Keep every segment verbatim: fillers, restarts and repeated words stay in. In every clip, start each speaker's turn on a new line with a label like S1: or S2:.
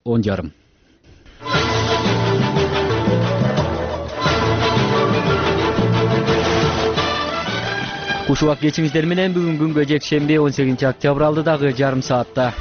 S1: он жарым. Куш убак кечиңиздер менен бүгүн күнгө жекшемби он сегизинчи октябрь алдыдагы жарым саатта.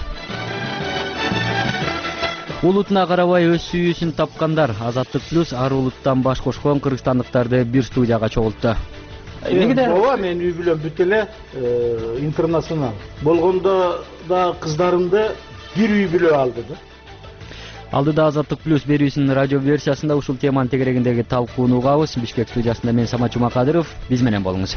S1: Улутуна карабай өз сүйүүсүн тапкандар. Азаттык плюс ар улуттан баш кошкон кыргызстандыктарды бир студияга чогултту.
S2: Ооба, мен үй бүлөм бүт эле интернационал. Болгондо да кыздарымды бир үй бүлө алды да.
S1: Алдыда Азаттык плюс берүүсүнүн радио версиясында ушул теманын тегерегиндеги талкууну угабыз. Бишкек студиясында мен Самат Жумакадыров. Биз менен болуңуз.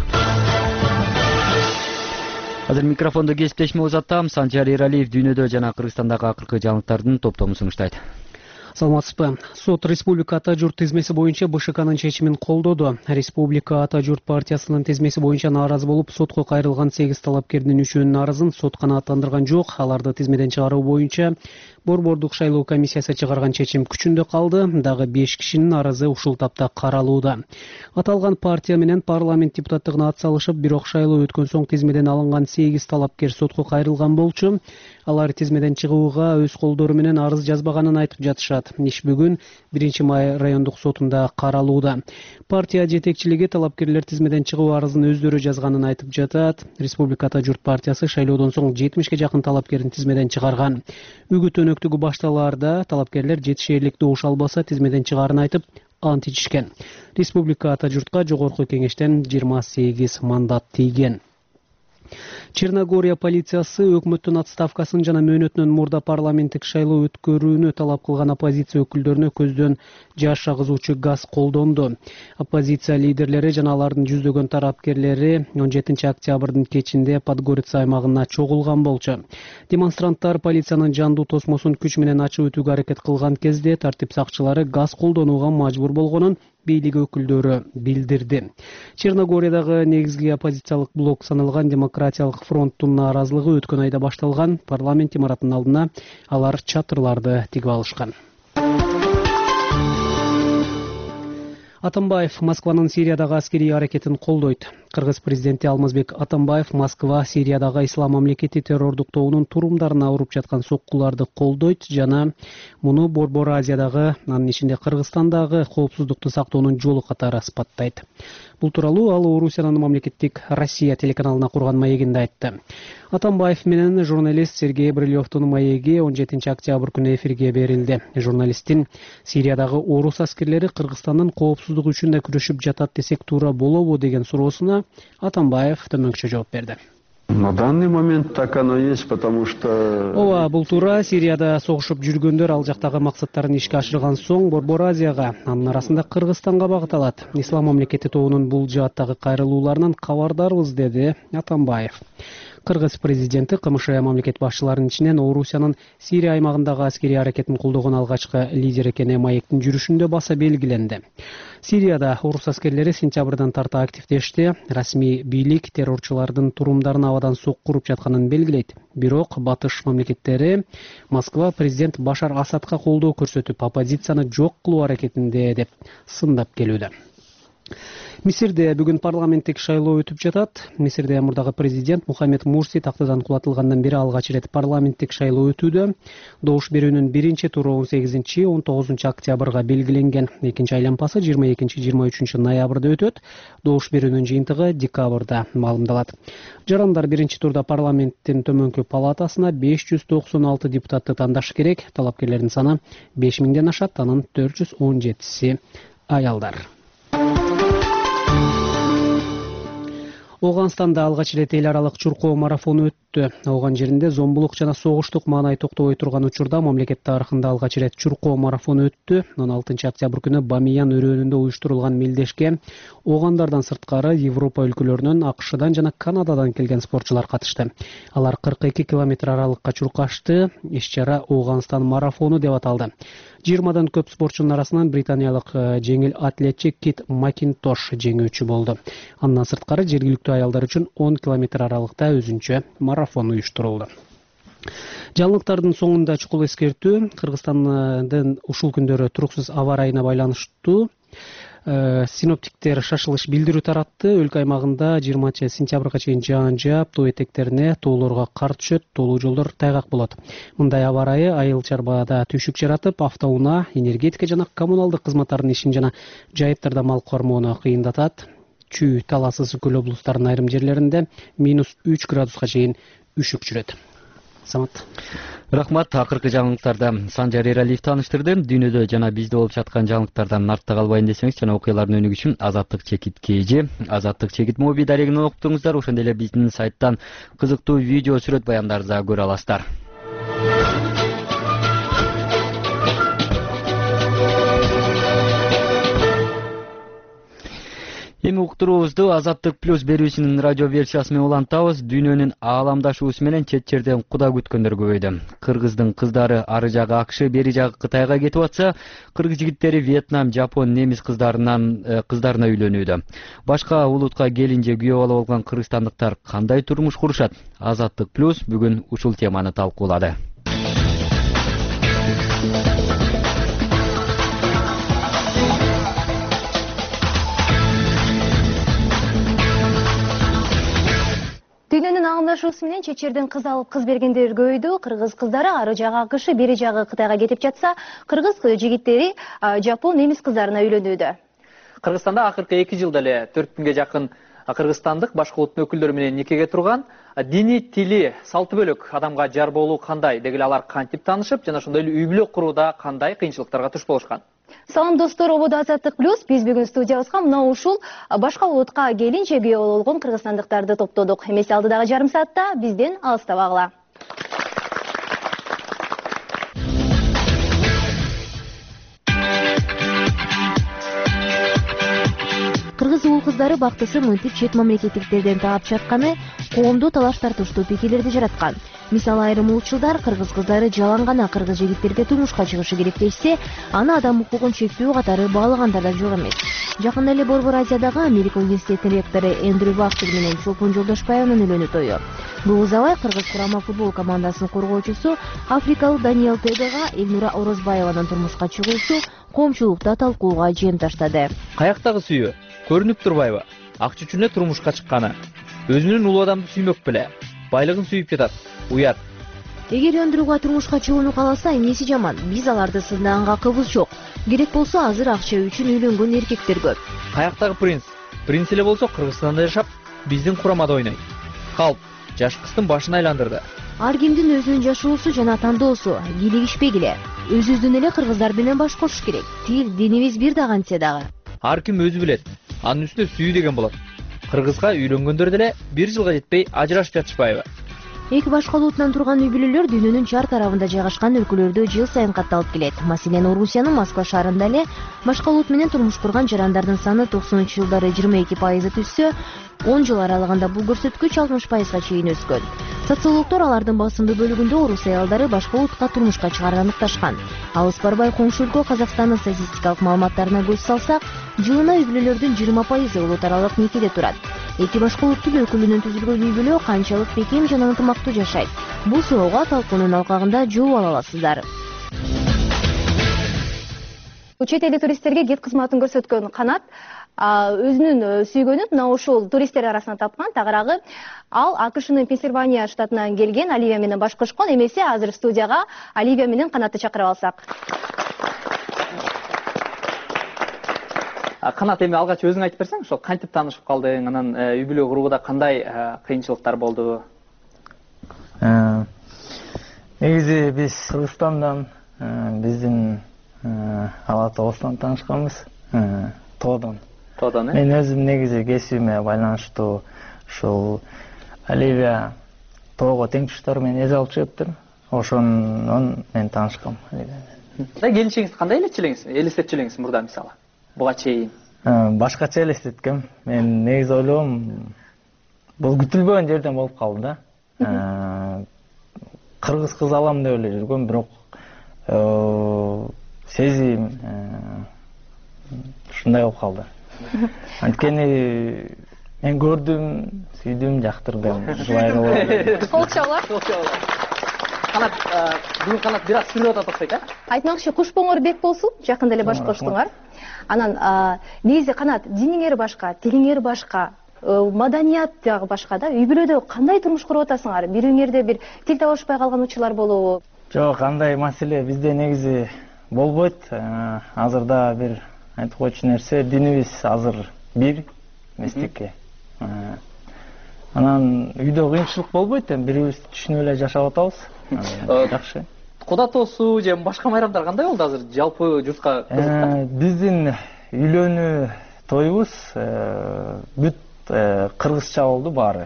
S1: Азыр микрофондо кесиптешими узаттам. Санжар Эралиев дүйнөдө жана Кыргызстандагы акыркы жаңылыктардын топтомун сунуштайт.
S3: Саламатсызбы. Сот Республика Ата журт тизмеси боюнча БШКнын чечимин колдоду. Республика Ата журт партиясынын тизмеси боюнча нааразы болуп, сотко кайрылган сегиз талапкердин үчөөнүн арызын сот канааттандырган жок. Аларды тизмеден чыгаруу боюнча Борбордук шайлоо комиссиясы чыгарган чечим күчүндө калды. Дагы беш кишинин арызы ушул тапта каралууда. Аталган партия менен парламент депутаттыгына ат салышып, бирок шайлоо өткөн соң тизмеден алынган сегиз талапкер сотко кайрылган болчу. Алар тизмеден чыгууга өз колдору менен арыз жазбаганын айтып жатышат. Иш бүгүн биринчи май райондук сотунда каралууда. Партия жетекчилиги талапкерлер тизмеден чыгуу арызын өздөрү жазганын айтып жатат. Республика Ата журт партиясы шайлоодон соң жетимишке жакын талапкерин тизмеден чыгарган. Үгүт өнөктүгү башталаарда талапкерлер жетишээрлик добуш албаса тизмеден чыгаарын айтып ант ичишкен. Республика Ата журтка жогорку кеңештен жыйырма сегиз мандат тийген. Черногория полициясы өкмөттүн отставкасын жана мөөнөтүнөн мурда парламенттик шайлоо өткөрүүнү талап кылган оппозиция өкүлдөрүнө көздөн жаш агызуучу газ колдонду. Оппозиция лидерлери жана алардын жүздөгөн тарапкерлери он жетинчи октябрдын кечинде Подгорица аймагына чогулган болчу. Демонстранттар полициянын жандуу тосмосун күч менен ачып өтүүгө аракет кылган кезде тартип сакчылары газ колдонууга мажбур болгонун бийлик өкүлдөрү билдирди. Черногориядагы негизги оппозициялык блок саналган Демократиялык фронттун нааразылыгы өткөн айда башталган. Парламент имаратынын алдына алар чатырларды тигип алышкан. Атамбаев Москванын Сириядагы аскерий аракетин колдойт. Кыргыз президенти Алмазбек Атамбаев Москва Сириядагы ислам мамлекети террордук тобунун турумдарына уруп жаткан соккуларды колдойт жана муну Борбор Азиядагы, анын ичинде Кыргызстандагы коопсуздукту сактоонун жолу катары сыпаттайт. Бул тууралуу ал Орусиянын мамлекеттик Россия телеканалына курган маегинде айтты. Атамбаев менен журналист Сергей Брилевдун маеги он жетинчи октябрь күнү эфирге берилди. Журналисттин Сириядагы орус аскерлери Кыргызстандын коопсуздугу үчүн да күрөшүп жатат десек туура болобу деген суроосуна Атамбаев төмөнкүчө жооп берди.
S4: На данный момент так оно есть, потому что...
S3: Ооба, бул туура. Сирияда согушуп жүргөндөр ал жактагы максаттарын ишке ашырган соң Борбор Азияга, анын арасында Кыргызстанга багыт алат. Ислам мамлекети тобунун бул жааттагы кайрылууларынан кабардарбыз, деди Атамбаев. Кыргыз президенти КМШ мамлекет башчыларынын ичинен Орусиянын Сирия аймагындагы аскерий аракетин колдогон алгачкы лидер экени маектин жүрүшүндө баса белгиленди. Сирияда орус аскерлери сентябрдан тарта активдешти. Расмий бийлик террорчулардын турумдарын абадан сокку уруп жатканын белгилейт. Бирок батыш мамлекеттери Москва президент Башар Асадка колдоо көрсөтүп, оппозицияны жок кылуу аракетинде деп сындап келүүдө. Мисирде бүгүн парламенттик шайлоо өтүп жатат. Мисирде мурдагы президент Мухаммед Мурси тактыдан кулатылгандан бери алгач ирет парламенттик шайлоо өтүүдө. Добуш берүүнүн биринчи туру он сегизинчи он тогузунчу октябрга белгиленген. Экинчи айланпасы жыйырма экинчи жыйырма үчүнчү ноябрда өтөт. Добуш берүүнүн жыйынтыгы декабрда маалымдалат. Жарандар биринчи турда парламенттин төмөнкү палатасына беш жүз токсон алты депутатты тандашы керек. Талапкерлердин саны беш миңден ашат, анын төрт жүз он жетиси аялдар. Оганстанда алгач ирет эл аралык чуркоо марафону өттү. Ооган жеринде зомбулук жана согуштук маанай токтобой турган учурда мамлекет тарыхында алгач ирет чуркоо марафону өттү. он алтынчы октябрь күнү Бамиян өрөөнүндө уюштурулган мелдешке оогандардан сырткары Европа өлкөлөрүнөн, АКШдан жана Канададан келген спортчулар катышты. Алар кырк эки километр аралыкка чуркашты. Иш-чара Оганстан марафону деп аталды. жыйырмадан көп спортчунун арасынан британиялык жеңил атлетчи Кит Макинтош жеңүүчү болду. Андан сырткары жергиликтүү аялдар үчүн он километр аралыкта өзүнчө марафон уюштурулду. Жаңылыктардын соңунда чукул эскертүү. Кыргызстандын ушул күндөрү туруксуз аба ырайына байланыштуу Синоптиктер шашылыш билдирүү таратты. Өлкө аймагында жыйырманчы сентябрга чейин жаан жаап, тоо этектерине тоолорго кар түшөт, тоолуу жолдор тайгак болот. Мындай аба ырайы айыл чарбада түйшүк жаратып, автоунаа, энергетика жана коммуналдык кызматтардын ишин жана жайыттарда мал кормоону кыйындатат. Чүй, Талас, Ысык көл облустарынын айрым жерлеринде минус үч градуска чейин үшүк жүрөт. Самат.
S1: Рахмат. Акыркы жаңылыктарда Санжар Эралиев тааныштырды. Дүйнөдө жана бизде болуп жаткан жаңылыктардан артта калбайын десеңиз жана окуялардын өнүгүшү үчүн Азаттык чекит кж, Азаттык чекит моби дарегинен окуңуздар. Ошондой эле биздин сайттан кызыктуу видео сүрөт баяндарды да көрө аласыздар. Эми уктуруубузду Азаттык плюс берүүсүнүн радио версиясы менен улантабыз. Дүйнөнүн ааламдашуусу менен чет жерден куда күткөндөр көбөйдү. Кыргыздын кыздары ары жагы АКШ, бери жагы Кытайга кетип атса, кыргыз жигиттери Вьетнам, Жапон, немис кыздарынан кыздарына үйлөнүүдө. Башка улутка келин же күйөө алып алган кыргызстандыктар кандай турмуш курушат? Азаттык плюс бүгүн ушул теманы талкуулады.
S5: Дүйнөнүн аңдашуусу менен чет жерден кыз алып кыз бергендер көбөйдү. Кыргыз кыздары ары жагы АКШ, бери жагы Кытайга кетип жатса, кыргыз жигиттери Жапон, немис кыздарына үйлөнүүдө.
S6: Кыргызстанда акыркы эки жылда эле төрт миңге жакын кыргызстандык башка улуттун өкүлдөрү менен никеге турган. Дини, тили, салты бөлөк адамга жар болуу кандай дегиле алар кантип таанышып, жана ошондой эле үй бүлө курууда кандай кыйынчылыктарга туш болушкан.
S5: Салам достор, ободо Азаттык плюс. Биз бүгүн студиябызга мына ушул башка улутка келин же күйөө болуп алган кыргызстандыктарды топтодук. Эмесе алдыдагы жарым саатта бизден алыстабагыла. Кыргыз уул кыздары бактысы мынтип чет мамлекеттиктерден таап жатканы коомдо талаш тартыштуу пикирлерди жараткан. Мисалы, айрым улутчулдар кыргыз кыздары жалаң гана кыргыз жигиттерге турмушка чыгышы керек дешсе, аны адам укугун чектөө катары баалагандар да жок эмес. Жакында эле Борбор Азиядагы Америка университетинин ректору Эндрю Вахтер менен Чолпон Жолдошбаеванын үйлөнүү тою. Бул узабай кыргыз курама футбол командасынын коргоочусу африкалык Даниэл Тебега Элнура Орозбаеванын турмушка чыгуусу коомчулукта талкууга жем таштады.
S6: Каяктагы сүйүү көрүнүп турбайбы? Акча үчүн эле турмушка чыкканы. Өзүнүн улуу адамды сүймөк беле. Байлыгын сүйүп жатат. Уят.
S5: Эгер өндүрүүгө турмушка чыгууну кааласа, эмнеси жаман? Биз аларды сындаганга кыбыз жок. Керек болсо азыр акча үчүн үйлөнгөн эркектер көп.
S6: Каяктагы принц? Принц эле болсо Кыргызстанда жашап, биздин курамада ойнойт. Калп жаш кыздын башын айландырды.
S5: Ар кимдин өзүнүн жашоосу жана тандоосу, кийлигишпегиле. Өзүбүздүн эле кыргыздар менен баш кошуш керек. Тил, динибиз бир да кантсе дагы.
S6: Ар ким өзү билет. Анын үстүнө сүйүү деген болот. Кыргызга үйлөнгөндөр деле бир жылга жетпей ажырашып жатышпайбы?
S5: Эки башка улуттан турган үй бүлөлөр дүйнөнүн чар тарабында жайгашкан өлкөлөрдө жыл сайын катталып келет. Маселен, Орусиянын Москва шаарында эле башка улут менен турмуш курган жарандардын саны токсонунчу жылдары жыйырма эки пайызы түшсө, он жыл аралыгында бул көрсөткүч алтымыш пайызга чейин өскөн. Социологдор алардын басымдуу бөлүгүндө орус аялдары башка улутка турмушка чыгарганын ыкташкан. Алыс барбай коңшу өлкө Казакстандын статистикалык маалыматтарына көз салсак, жылына үй бүлөлөрдүн жыйырма пайызы улут аралык никеде турат. Эки башка улуттун өкүлүнөн түзүлгөн үй бүлө канчалык бекем жана ынтымактуу жашайт? Бул суроого талкуунун алкагында жооп ала аласыздар. Чет элдик туристтерге гид кызматын көрсөткөн Канат өзүнүн сүйгөнүн мына ушул туристтер арасынан тапкан. Тагыраагы ал АКШнын Пенсильвания штатынан келген Оливия менен баш кошкон. Эмесе азыр студияга Оливия менен Канатты чакырып алсак.
S6: Канат, эми алгач өзүң айтып берсең, ошол кантип таанышып калдың, анан үй бүлө курууда кандай кыйынчылыктар болду?
S7: Негизи биз Кыргызстандан, биздин Ала Тоо облусунан таанышканбыз. Тоодан.
S6: Тоодан, э?
S7: Мен өзүм негизи кесибиме байланыштуу ушул Оливия Тоого тең туштар менен эз алып чыгыптыр. Ошондон мен таанышкам Оливия менен.
S6: Келинчегиңизди кандай элестетчү элестетчү мурда мисалы? Буга чейин
S7: башкача элестеткем. Мен негизи ойлогом, бул күтүлбөгөн жерден болуп калды да. Кыргыз кыз алам деп эле жүргөм, бирок сезим ушундай болуп калды. Анткени мен көрдүм, сүйдүм, жактырдым, жылай калбадым.
S5: Колчалар.
S6: Канат бүгүн Канат бир аз сүрүп атат окшойт, э?
S8: Айтмакчы, кушпоңор бек болсун, жакында эле баш коштуңар. Анан негизи Канат, диниңер башка, тилиңер башка, маданият дагы башка да. Үй бүлөдө кандай турмуш куруп атасыңар? Бириңерде бир тил табышпай калган учурлар болобу?
S7: Жок, андай маселе бизде негизи болбойт. Азырда бир айтып койчу нерсе, динибиз азыр бир местикке. Анан үйдө кыйынчылык болбойт, эми бирибизди түшүнүп эле жашап атабыз. Жакшы.
S6: Куда тоосуу же башка майрамдар кандай болду азыр жалпы журтка кызыкта?
S7: Биздин үйлөнүү тоюбуз бүт кыргызча болду баары.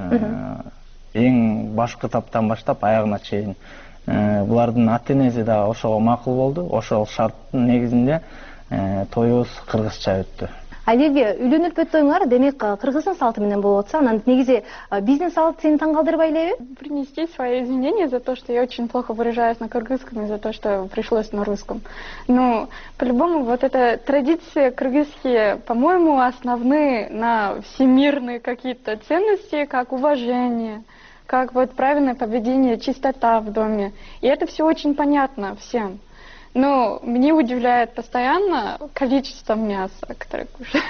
S7: Эң башкы таптан баштап аягына чейин. Булардын ата-энеси да ошого макул болду. Ошол шарттын негизинде тоюбуз кыргызча өттү.
S8: Оливия, үйлөнүп өттөңөр, демек кыргыздын салты менен болуп атса, анан негизи биздин салт сени таң калтырбай элеби?
S9: Принести свои извинения за то, что я очень плохо выражаюсь на кыргызском и за то, что пришлось на русском. Ну, по-любому, вот эта традиция кыргызские, по-моему, основны на всемирные какие-то ценности, как уважение, как вот правильное поведение, чистота в доме. И это все очень понятно всем. Но мне удивляет постоянно количество мяса, которое кушаю.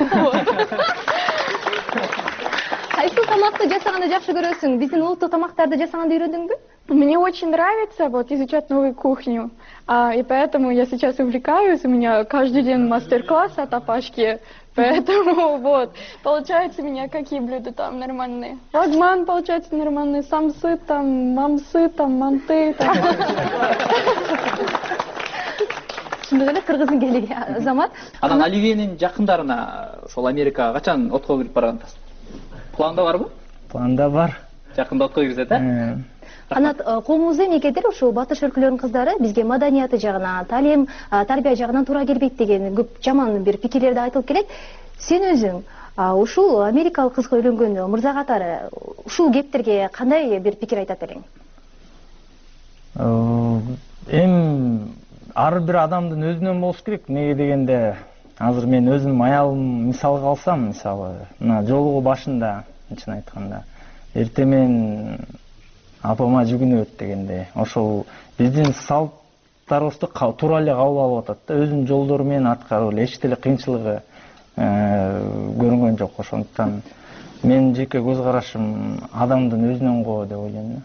S8: Кайсы тамакты жасаганды жакшы көрөсүң? Биздин улуттук тамактарды жасаганды үйрөндүңбү?
S9: Мне очень нравится вот изучать новую кухню, а, и поэтому я сейчас увлекаюсь, у меня каждый день мастер-класс от Апашки, поэтому вот, получается у меня какие блюда там нормальные. Лагман получается нормальный, самсы там, мамсы там, манты там.
S8: Шындык эле кыргыздын келиги Азамат.
S6: Анан Оливиянын жакындарына ошол Америкага качан отко кирип баргансыз? Планда барбы?
S7: Планда бар.
S6: Жакында отко кирсет, э?
S8: Канат, коомубузда эмнекедир ушул батыш өлкөлөрүнүн кыздары бизге маданияты жагынан, талим, тарбия жагынан туура келбейт деген көп жаман бир пикирлер да айтылып келет. Сен өзүң ушул америкалык кызга үйлөнгөн мырза катары ушул кептерге кандай бир пикир айтат элең?
S7: Эми ар бир адамдын өзүнөн болуш керек. Неге дегенде, азыр мен өзүм аялым мисалга алсам, мисалы, мына жолугу башында, чын айтканда, эртең мен апама жүгүнөт дегенде, ошол биздин салттарыбызды туура эле кабыл алып атат да, өзүнүн жолдору менен аткарып эле эч деле кыйынчылыгы көрүнгөн жок. Ошондуктан менин жеке көз карашым адамдын өзүнөн го деп ойлойм.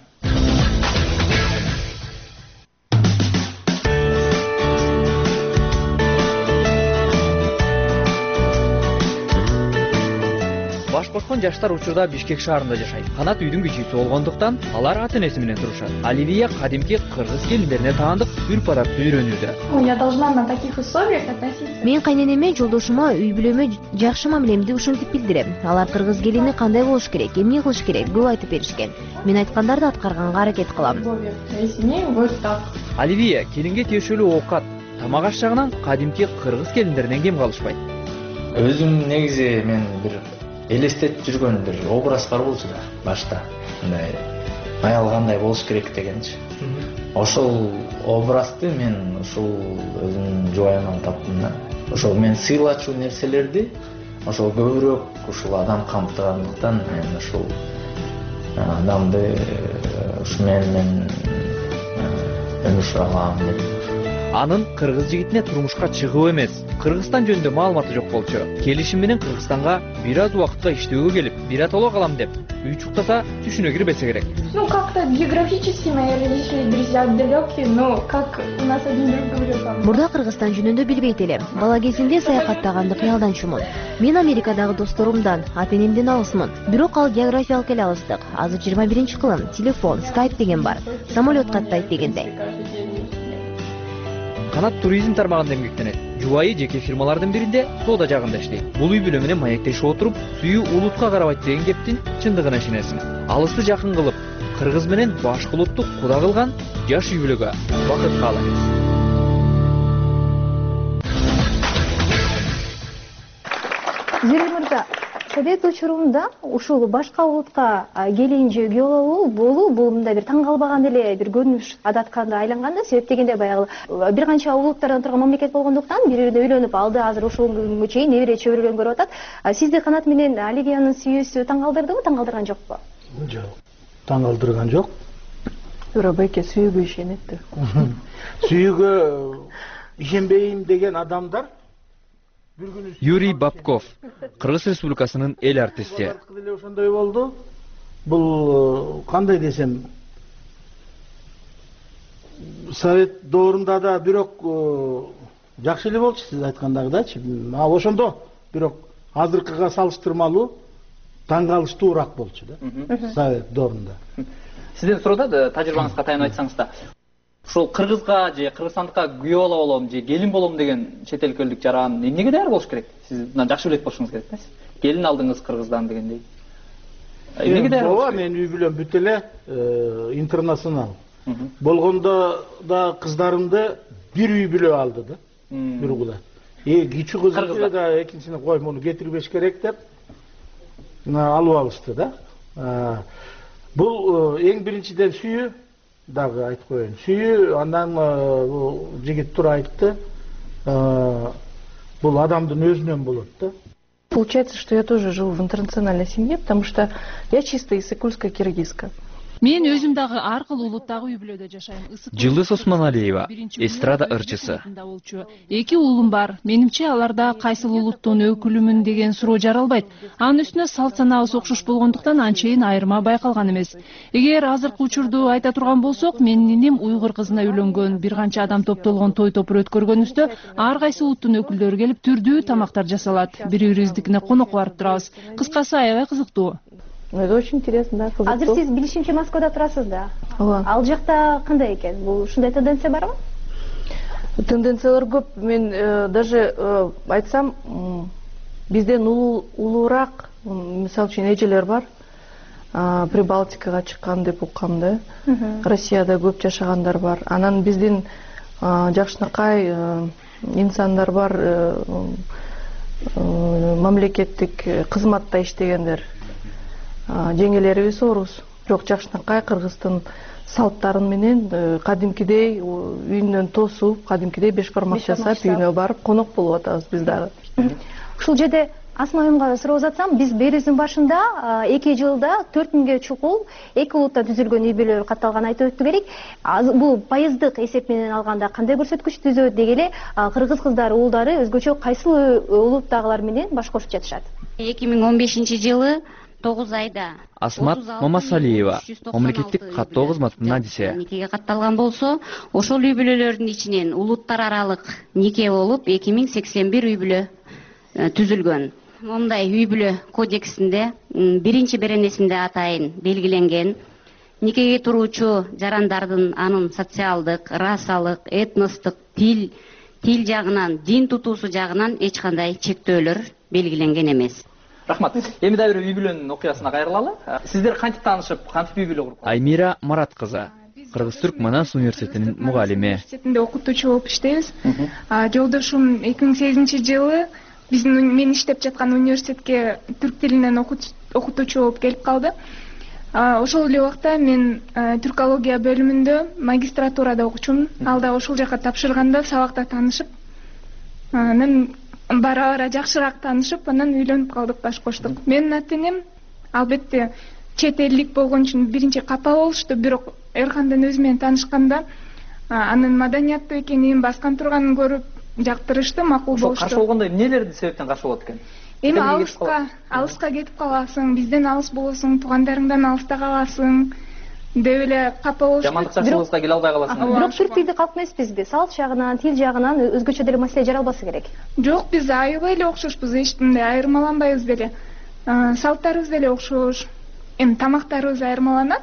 S1: Баш кошкон жаштар учурда Бишкек шаарында жашайт. Канат үйдүн кичүүсү болгондуктан алар ата-энеси менен турушат. Оливия кадимки кыргыз келиндерине таандык үрпаракты үйрөнүүдө.
S9: Я должна на таких условиях относиться.
S5: Мен кайненеме, жолдошума, үй бүлөмө жакшы мамилемди ушинтип билдирем. Алар кыргыз келини кандай болуш керек, эмне кылыш керек көп айтып беришкен. Мен айткандарды аткарганга аракет кылам.
S1: Оливия келинге тиешелүү оокат, тамак аш жагынан кадимки кыргыз келиндеринен кем калышпайт.
S7: Өзүм негизи мен бир элестетип жүргөн бир образ бар болчу да башта. Мындай аял кандай болуш керек дегенчи. Ошол образды мен ушул өзүмдүн жубайымдан таптым да. Ошол мен сыйлачу нерселерди ошол көбүрөөк ушул адам камтыгандыктан мен ушул адамды ушу менен өмүр сүрөм деп.
S1: Анын кыргыз жигитине турмушка чыгуу эмес, Кыргызстан жөнүндө маалыматы жок болчу. Келишим менен Кыргызстанга бир аз убакытка иштөөгө келип, биратолог калам деп, үй чуктаса түшүнө кирбесе керек.
S9: Ну, как-то географически мои родители друзья далекие, но как у нас один друг говорил там.
S5: Мурда Кыргызстан жөнүндө билбейт элем. Бала кезинде саякаттаганды кыялданчумун. Мен Америкадагы досторумдан, ата-энемден алысмын. Бирок ал географиялык эле алыстык. Азыр жыйырма биринчи кылым, телефон, скайп деген бар. Самолет каттайт дегендей.
S1: Канат туризм тармагында эмгектенет. Жубайы жеке фирмалардын биринде соода жагында иштейт. Бул үй бүлө менен маектешип отуруп, сүйүү улутка карабайт деген кептин чындыгына ишенесиң. Алысты жакын кылып, кыргыз менен башкы улутту куда кылган жаш үй бүлөгө бакыт каалайбыз.
S8: Зери мырза, совет учурунда ушул башка улутка келин же күйөө болуу бул мындай бир таң калбаган эле бир көрүнүш адатка айланган да. Себеп дегенде баягы бир канча улуттардан турган мамлекет болгондуктан бири-бирине үйлөнүп алды. Азыр ушул күнгө чейин небере чөбүрөлгөн көрүп атат. Сизди Канат менен Оливиянын сүйүүсү таң калтырдыбы, таң калтырган жокпу?
S2: Жок. Таң калтырган жок.
S10: Тура байке сүйүүгө ишенет.
S2: Сүйүүгө ишенбейм деген адамдар
S1: Юрий Бабков, Кыргыз Республикасынын эл артисти.
S2: Ошондой болду. Бул кандай десем, Совет доорунда да бирок жакшы эле болчу, сиз айткандагыдачы. А ошондо бирок азыркыга салыштырмалуу таң калыштуураак болчу да. Совет доорунда.
S6: Сизден суроодо тажрыйбаңызга таянып айтсаңыз да. Ушул кыргызга же кыргызстандыкка күйөө ала болом же келин болом деген чет элдик жаран эмнеге даяр болуш керек? Сиз мына жакшы билет болушуңуз керек да. Келин алдыңыз кыргыздан дегендей. Эмнеге даяр болуш керек?
S2: Мен үй бүлөм бүт эле интернационал. Болгондо да кыздарымды бир үй бүлө алды да. Бир угула. Э кичүү кызды да экинчисине кой муну кетирбеш керек деп алып алышты да. Бул эң биринчиден сүйүү дагы айтып коеюн. Сүйүү, андан жигит тура айтты. Бул адамдын өзүнөн болот да.
S10: Получается, что я тоже живу в интернациональной семье, потому что я чисто иссыкульская киргизка.
S11: Мен өзүм дагы ар кыл улуттагы үй бүлөдө жашайм.
S1: Жылдыз Осмоналиева, эстрада ырчысы.
S11: Эки уулум бар. Менимче аларда кайсыл улуттун өкүлүмүн деген суроо жаралбайт. Анын үстүнө салт санабыз окшош болгондуктан анчейин айырма байкалган эмес. Эгер азыркы учурду айта турган болсок, менин иним уйгур кызына үйлөнгөн, бир канча адам топтолгон той топур өткөргөнүбүздө ар кайсы улуттун өкүлдөрү келип түрдүү тамактар жасалат. Бири-бирибиздикине конок барып турабыз. Кыскасы аябай кызыктуу.
S10: Ну, это очень интересно, да, кызыктуу.
S8: Азыр сиз билишимче Москвада турасыз да. Ал жакта кандай экен? Бул ушундай тенденция барбы?
S10: Тенденциялар көп. Мен даже айтсам, бизден улуураак, мисалы үчүн эжелер бар. Прибалтикага чыккан деп уккам да. Россияда көп жашагандар бар. Анан биздин жакшынакай инсандар бар, мамлекеттик кызматта иштегендер. Жеңелерибиз орус, бирок жакшынакай кыргыздын салттарын менен кадимкидей үйүнөн тосуп, кадимкидей беш бармак жасап, үйүнө барып конок болуп атабыз биз дагы.
S8: Ушул жерде Асма айымга суроо жатсам, биз берүүбүздүн башында эки жылда төрт миңге чукул эки улуттан түзүлгөн үй бүлөлөр катталганын айтып өттү керек. Бул пайыздык эсеп менен алганда кандай көрсөткүч түзөт деги эле кыргыз кыздары, уулдары өзгөчө кайсыл улуттагылар менен баш кошуп жатышат?
S12: эки миң он бешинчи жылы тогуз айда
S1: Асмат Мамасалиева, мамлекеттик каттоо кызматынын адиси.
S12: Никеге катталган болсо, ошол үй бүлөлөрдүн ичинен улуттар аралык нике болуп эки миң сексен бир үй бүлө түзүлгөн. Мондай үй бүлө кодексинде биринчи беренесинде атайын белгиленген никеге туруучу жарандардын анын социалдык, расалык, этностук, тил, тил жагынан, дин тутуусу жагынан эч кандай чектөөлөр белгиленген эмес.
S6: Рахмат. Эми да бир үй бүлөнүн окуясына кайрылалы. Сиздер кантип таанышып, кантип үй бүлө куруп?
S1: Аймира Марат кызы, Кыргыз-Түрк Манас университетинин мугалими.
S9: Университетинде окутуучу болуп иштейбиз. Жолдошум эки миң сегизинчи жылы биздин мен иштеп жаткан университетке түрк тилинен окутуучу болуп келип калды. Ошол эле убакта мен түркология бөлүмүндө магистратурада окучумун. Ал да ошол жака тапшырганда сабакта таанышып, анан бара-бара жакшыраак таанышып, анан үйлөнүп калдык, баш коштук. Менин ата-энем албетте чет элдик болгон үчүн биринчи капа болушту, бирок Эрхандын өзү менен таанышканда анын маданияттуу экенин, баскан турганын көрүп жактырышты, макул болушту.
S6: Каршы болгондо эмнелердин себептен каршы болот экен?
S9: Эми алыска, алыска кетип каласың, бизден алыс болосуң, туугандарыңдан алыста каласың деп эле капа болушту.
S6: Жамандык жакшылыгыбызга келе албай каласың.
S8: Бирок түрк тилди калк эмеспизби? Салт жагынан, тил жагынан өзгөчө деле маселе жаралбаса керек.
S9: Жок, биз аябай эле окшошпуз, эч кандай айырмаланбайбыз деле. Салттарыбыз деле окшош. Эми тамактарыбыз айырмаланат.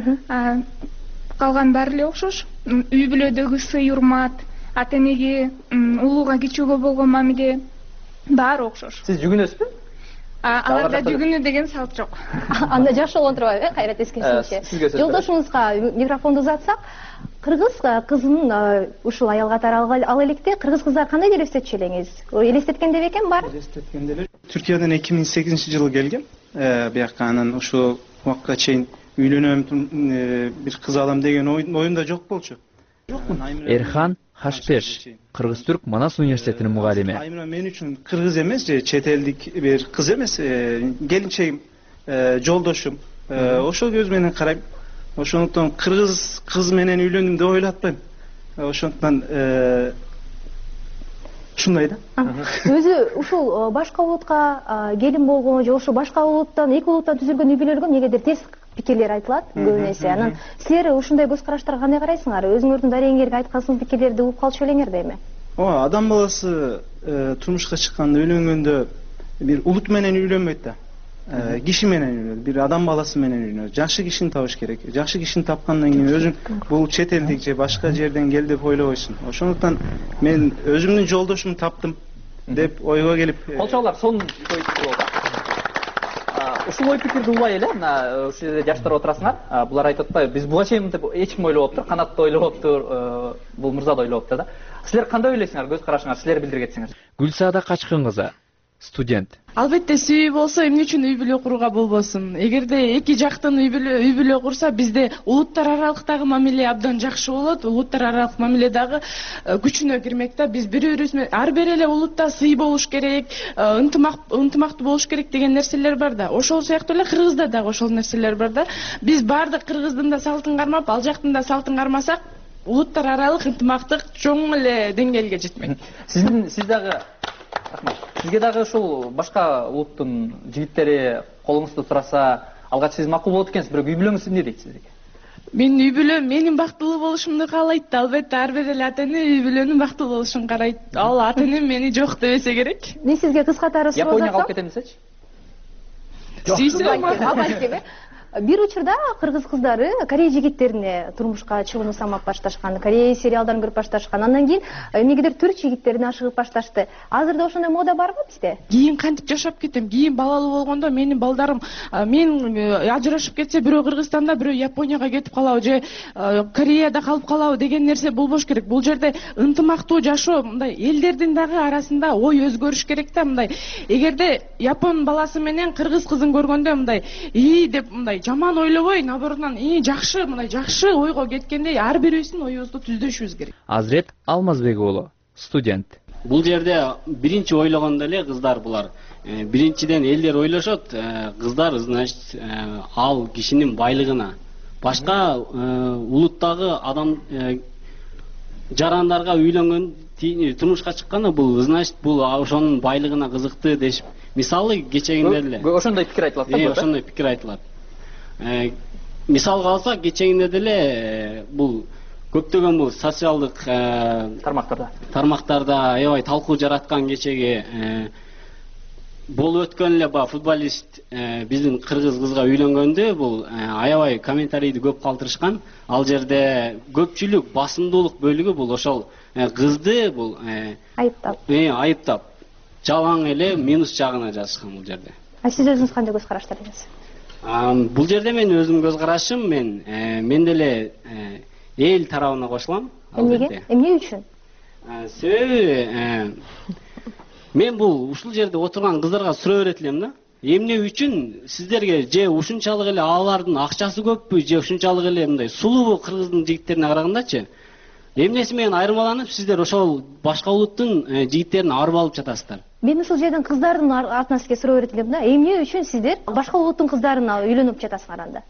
S9: Калган баары эле окшош. Үй бүлөдөгү сый, урмат, ата-энеге, улууга, кичүүгө болгон мамиле баары окшош.
S6: Сиз жүгүнөсүзбү?
S9: Аларда жүгүнүү деген салт жок.
S8: Анда жакшы болгон турбайбы, э, Кайрат эскерисинче. Жолдошуңузга микрофонду узатсак, кыргыз кызын ушул аял катары ал электе кыргыз кыздар кандай элестетчү элеңиз? Элестеткенде бекен бар?
S13: Элестеткенде эле. Түркиядан эки миң сегизинчи жылы келгем. Бияка анан ушул убакка чейин үйлөнөм, бир кыз алам деген оюмда жок болчу.
S1: Эрхан Хашпеш, Кыргыз-Түрк Манас университетинин мугалими.
S13: Аймира мен үчүн кыргыз эмес, же чет элдик бир кыз эмес, келинчегим, жолдошум. Ошол көз менен карайм. ошондуктан кыргыз кыз менен үйлөнүм деп ойлотпойм. Ошондуктан ушундай да.
S8: Өзү ушул башка улутка келин болгон же ошо башка улуттан, эки улуттан түзүлгөн үй бүлөлөргө негедир терс пикирлер айтылат көп эсе. Анан силер ушундай көз караштарга кандай карайсыңар? Өзүңөрдүн дарегиңерге айткан сын пикирлерди угуп калчу элеңер да эми.
S13: Ооба, адам баласы турмушка чыкканда, үйлөнгөндө бир улут менен үйлөнбөйт да. Киши менен үйлөнөт, бир адам баласы менен үйлөнөт. Жакшы кишини табыш керек. Жакшы кишини тапкандан кийин өзүң бул чет элдик же башка жерден кел деп ойлобойсуң. Ошондуктан мен өзүмдүн жолдошумду таптым деп ойго келип.
S6: Кол чабуулар сонун ой пикир болду. Ушул ой пикирди улай эле, мына ушул жерде жаштар отурасыңар. Булар айтып атпайбы, биз буга чейин деп эч ким ойлоп отур, Канат да ойлоп отур, бул мырза да ойлоп отур да. Силер кандай ойлойсуңар? Көз карашыңар, силер билдире кетсеңер.
S14: Гүлсаада Качкын кызы, студент.
S15: Албетте сүйүү болсо эмне үчүн үй бүлө курууга болбосун? Эгерде эки жактын үй бүлө үй бүлө курса, бизде улуттар аралыктагы мамиле абдан жакшы болот. Улуттар аралык мамиле дагы күчүнө кирмек да. Биз бири-бирибиз менен ар бир эле улутта сый болуш керек, ынтымак ынтымактуу болуш керек деген нерселер бар да. Ошол сыяктуу эле Кыргызда дагы ошол нерселер бар да. Биз баардык Кыргыздын да салтын кармап, ал жактын да салтын кармасак, улуттар аралык ынтымактык чоң эле деңгээлге жетмек.
S6: Сиздин сиз дагы рахмат. Сизге дагы ушул башка улуттун жигиттери колуңузду сураса, алгач сиз макул болот экенсиз, бирок үй бүлөңүз эмне дейт сизге?
S15: Менин үй бүлөм менин бактылуу болушумду каалайт. Албетте ар бир эле ата эне үй бүлөнүн бактылуу болушун карайт. Ал ата энем мени жок дебесе керек.
S8: Мен сизге кыз катары суроо
S6: Японияга алып кетем десечи?
S15: Сүйсөм.
S8: Бир учурда кыргыз кыздары Корея жигиттерине турмушка чыгууну самап башташкан, Корея сериалдарын көрүп башташкан. Андан кийин эмнегедир түрк жигиттерине ашыгып башташты. Азырда ошондой мода барбы бизде?
S15: Кийин кантип жашап кетем? Кийин балалуу болгондо менин балдарым, мен ажырашып кетсе, бирөө Кыргызстанда, бирөө Японияга кетип калабы же Кореяда калып калабы деген нерсе болбош керек. Бул жерде ынтымактуу жашоо, мындай элдердин дагы арасында ой өзгөрүш керек да. Мындай эгерде япон баласы менен кыргыз кызын көргөндө мындай ии деп мындай жаман ойлобой, наборунан ии жакшы, мындай жакшы ойго кеткендей ар бирибиздин оюбузду түздөшүбүз керек.
S14: Азрет Алмазбек уулу, студент.
S16: Бул жерде биринчи ойлогондо эле кыздар булар. Биринчиден элдер ойлошот, кыздар, значит, ал кишинин байлыгына. Башка улуттагы адам жарандарга үйлөнгөн, турмушка чыкканда бул, значит, бул ошонун байлыгына кызыкты дешип. Мисалы кечегинде эле.
S6: Ошондой пикир айтылат да.
S16: Ошондой пикир айтылат. Мисалга алсак, кечегинде деле бул көптөгөн бул социалдык
S6: тармактарда
S16: тармактарда аябай талкуу жараткан кечеги болуп өткөн эле ба футболист биздин кыргыз кызга үйлөнгөндө бул аябай комментарийди көп калтырышкан. Ал жерде көпчүлүк басымдуулук бөлүгү бул ошол кызды бул
S8: айыптап
S16: айыптап жалаң эле минус жагына жазышкан бул жерде.
S8: А сиз өзүңүз кандай көз караштардыңыз?
S16: Бул жерде мен өзүм көз карашым, мен мен деле эл тарабына кошулам.
S8: Эмнеге? Эмне үчүн?
S16: Себеби мен бул ушул жерде отурган кыздарга суроо берет элем да. Эмне үчүн сиздерге же ушунчалык эле алардын акчасы көппү, же ушунчалык эле мындай сулуубу кыргыздын жигиттерине карагандачы? Эмнеси менен айырмаланып сиздер ошол башка улуттун жигиттерин арып алып жатасыздар?
S8: Мен ушул жерден кыздардын артынан сизге суроо берет элем да. Эмне үчүн сиздер башка улуттун кыздарына үйлөнүп жатасыңар анда?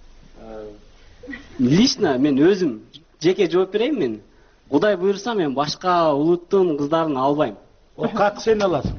S16: Лично мен өзүм жеке жооп берейин мен. Кудай буйрса мен башка улуттун кыздарын албайм.
S2: О, как сен аласың?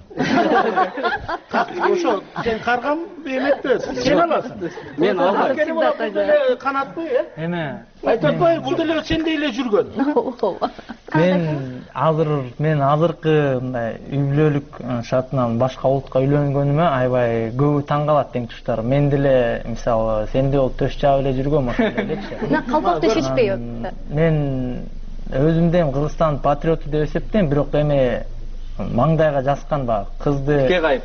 S2: Ошо сен каргам эметпи? Сен аласың.
S16: Мен албайм.
S2: Канатпы, э?
S7: Эме.
S2: Айтып атпайбы, бул деле сендей эле жүргөн.
S7: Мен азыр мен азыркы мындай үй бүлөлүк шартынан башка улутка үйлөнгөнүмө аябай көбү таң калат тең туштар. Мен деле мисалы сендей болуп төш жаап эле жүргөм ошондой элечи.
S8: Мына калпак төшөчпөйбү?
S7: Мен өзүмдү Кыргызстан патриоту деп эсептейм, бирок эми маңдайга жазган ба кызды
S6: ке кайып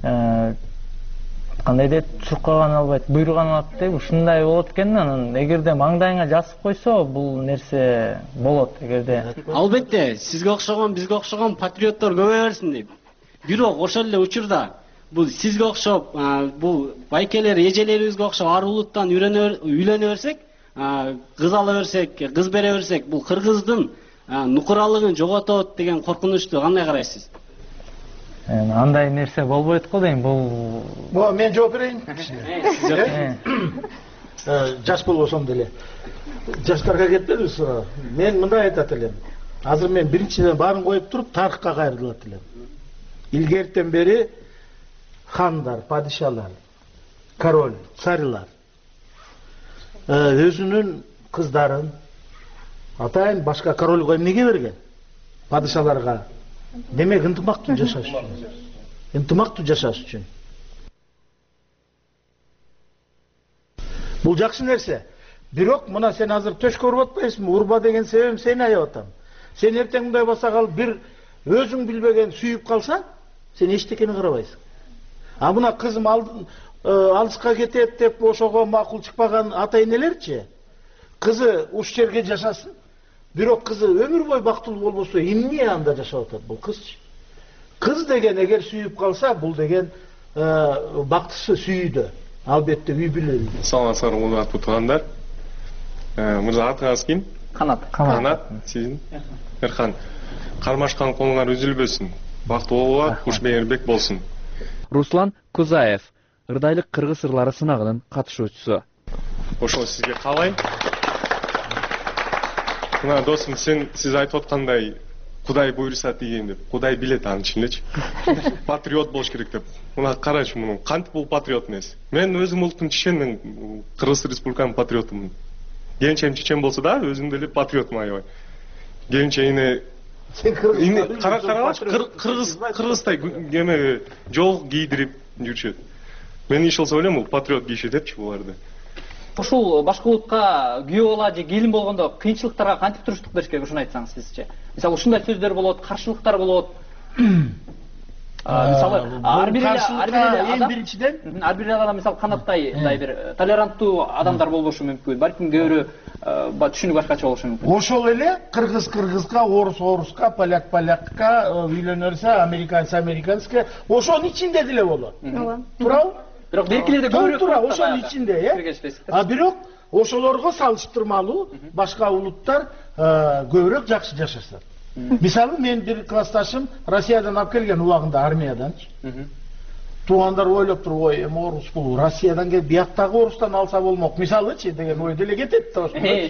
S7: кандай дейт, чуркаган албайт, буйруган алат деп ушундай болот экен. Анан эгерде маңдайыңа жазып койсо бул нерсе болот. Эгерде
S16: албетте сизге окшогон, бизге окшогон патриоттор көбөйө берсин дейт. Бирок ошол эле учурда бул сизге окшоп, бул байкелер, эжелерибизге окшоп ар улуттан үйлөнө берсек, кыз ала берсек, кыз бере берсек, бул кыргыздын нукуралыгын жоготот деген коркунучту кандай карайсыз?
S7: Андай нерсе болбойт го дейм. Бул
S2: Бо мен жооп берейин. жаш болбосом деле жаштарга кетпедиби суроо. Мен мындай айтат элем. Азыр мен биринчиден баарын коюп туруп тарыхка кайрылат элем. Илгертен бери хандар, падишалар, король, царьлар өзүнүн кыздарын атайын башка корольго эмнеге берген? Падишаларга. Демек ынтымактуу жашаш үчүн. Ынтымактуу жашаш үчүн. Бул жакшы нерсе. Бирок мына сен азыр төшкө уруп атпайсыңбы? Урба деген себебим сени аябай атам. Сен эртең мындай болса калып бир өзүң билбеген сүйүп калсаң, сен эчтекени карабайсың. А мына кызым алыска кетет деп ошого макул чыкпаган ата-энелерчи, кызы уш жерге жашасын, бирок кызы өмүр бою бактылуу болбосо эмне анда жашап атат бул кызчы? Кыз деген эгер сүйүп калса, бул деген бактысы сүйүүдө. Албетте үй бүлө.
S17: Саламатсыздар, урматтуу туугандар. Мырза, атыңыз ким?
S6: Канат.
S17: Канат, сиздин? Эрхан. Кармашкан колуңар үзүлбөсүн. Бактылуу болуңар, кушмейирбек болсун.
S14: Руслан Кузаев, ырдайлык кыргыз ырлары сынагынын катышуучусу.
S17: Ошол сизге калай. Мына досум, сен сиз айтып аткандай Кудай буйруса деген деп. Кудай билет анын ичиндечи. Патриот болуш керек деп. Мына карачы муну, кантип бул патриот эмес. Мен өзүм улуттун чечен, мен Кыргыз Республиканын патриотумун. Келинчем чечен болсо да, өзүм деле патриотмун аябай. Келинче эне кара карабачы, кыргыз кыргыздай эме жол кийдирип жүрүшөт. Мен иш болсо ойлойм, бул патриот киши депчи буларды.
S6: Ушул башка улутка күйөө бала же келин болгондо кыйынчылыктарга кантип туруштук бериш керек, ушуну айтсаңыз сизче. Мисалы ушундай сөздөр болот, каршылыктар болот. Мисалы ар бир эң биринчиден ар бир адам мисалы Канаттай мындай бир толеранттуу адамдар болбошу мүмкүн. Балким көбүрө түшүнүк башкача болушу мүмкүн.
S2: Ошол эле кыргыз кыргызга, орус оруска, поляк полякка, үйлөнөрсө американец американецке ошонун ичинде деле болот. Туурабы?
S6: Бирок беркилерде көбүрөөк
S2: тура ошонун ичинде, э? А бирок ошолорго салыштырмалуу башка улуттар көбүрөөк жакшы жашашат. Мисалы мен бир классташым Россиядан алып келген убагында армияданчы. Туугандар ойлоп туруп, ой, эми орус бул Россиядан келип бияктагы орустан алса болмок. Мисалычы деген ой деле кетет да ошол.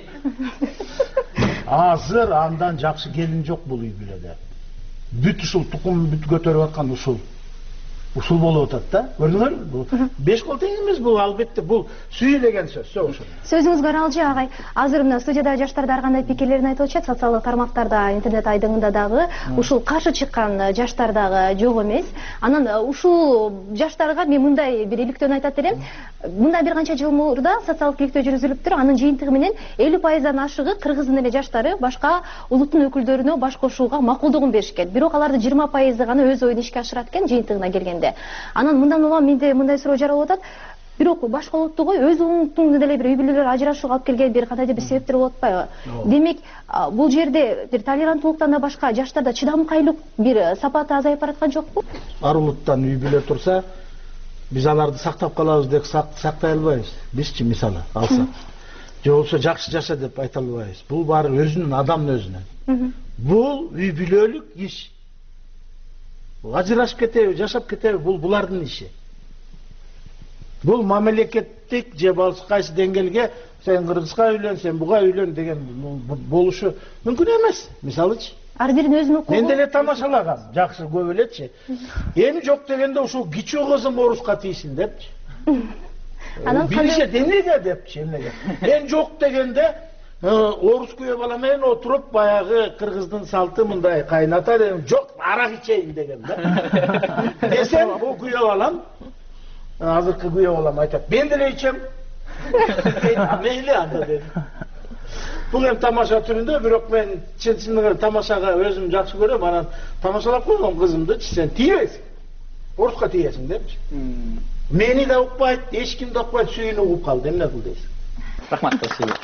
S2: Азыр андан жакшы келин жок бул үй бүлөдө. Бүт ушул тукум бүт көтөрүп аткан ушул. Ушул болуп атат да. Көрдүңөрбү? Беш кол тең эмес бул, албетте бул сүйүү деген сөз. Ошол.
S8: Сөзүңүзгө аралжы агай. Азыр мына студияда жаштарда ар кандай пикирлерин айтып атышат, социалдык тармактарда, интернет айдыңында дагы ушул каршы чыккан жаштар дагы жок эмес. Анан ушул жаштарга мен мындай бир иликтөөнү айтат элем. Мындай бир канча жыл мурда социалдык иликтөө жүргүзүлүптүр. Анын жыйынтыгы менен элүү пайыздан ашыгы кыргыздын эле жаштары башка улуттун өкүлдөрүнө баш кошууга макулдугун беришкен. Бирок аларды жыйырма пайызы гана өз оюн ишке ашырат экен жыйынтыгына келгенде. Анан мындан улам менде мындай суроо жаралып атат. Бирок башка улутту кой, өз улуттуң деле бир үй бүлөлөр ажырашууга алып келген бир кандайдыр бир себептер болуп атпайбы? Демек, бул жерде бир толеранттуулуктан да башка жаштарда чыдамкайлык бир сапаты азайып бараткан жокпу?
S2: Ар улуттан үй бүлө турса, биз аларды сактап калабыз деп сактай албайбыз. Бизчи мисалы алсак. Же болбосо жакшы жаша деп айта албайбыз. Бул баары өзүнүн адамдын өзүнөн. Бул үй бүлөлүк иш. Ажырашып кетеби, жашап кетеби, бул булардын иши. Бул мамлекеттик же болбосо кайсы деңгээлге сен кыргызга үйлөн, сен буга үйлөн деген болушу мүмкүн эмес. Мисалычы,
S8: ар биринин өзүнүн укугу.
S2: Мен деле тамашалагам, жакшы көп элечи. Эми жок дегенде ушул кичүү кызым оруска тийсин депчи. Анан билишет эмнеге депчи, эмнеге. Мен жок дегенде орус күйөө бала менен отуруп баягы кыргыздын салты мындай кайната дегем, жок арак ичейин деген да. Десем, бул күйөө балам, азыркы күйөө балам айтат, мен деле ичем. Мейли анда дедим. Бул эми тамаша түрүндө, бирок мен чын-чынында тамашага өзүм жакшы көрөм, анан тамашалап койгом кызымды, сен тийбейсиң. Оруска тийесиң депчи. Мени да укпайт, эч кимди укпайт, сүйүүнү угуп калды, эмне кыл дейсиң.
S6: Рахмат, спасибо.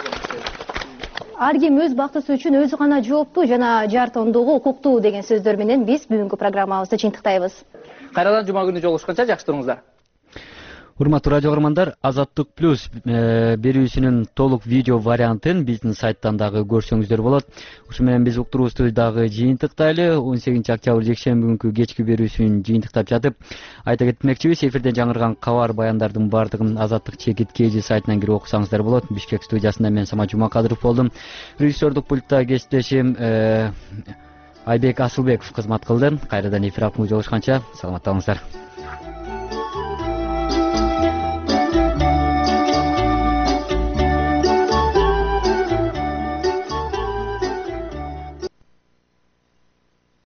S8: Ар ким өз бактысы үчүн өзү гана жооптуу жана жартондугу укуктуу деген сөздөр менен биз бүгүнкү программабызды жыйынтыктайбыз.
S6: Кайрадан жума күнү жолугушканча жакшы туруңуздар.
S1: Урматтуу радио көрөрмандар, Азаттык плюс берүүсүнүн толук видео вариантын биздин сайттан дагы көрсөңүздөр болот. Ушу менен биз уктуруубузду дагы жыйынтыктайлы. он сегизинчи октябрь жекшемби күнкү кечки берүүсүн жыйынтыктап жатып, айта кетмекчибиз, эфирден жаңырган кабар баяндардын баардыгын Азаттык чекит kg сайтынан кирип окусаңыздар болот. Бишкек студиясында мен Самат Жумакадыров болдум. Режиссердук пультта кесиптешим Айбек Асылбеков кызмат кылды. Кайрадан эфир аркылуу жолугушканча саламатта болуңуздар.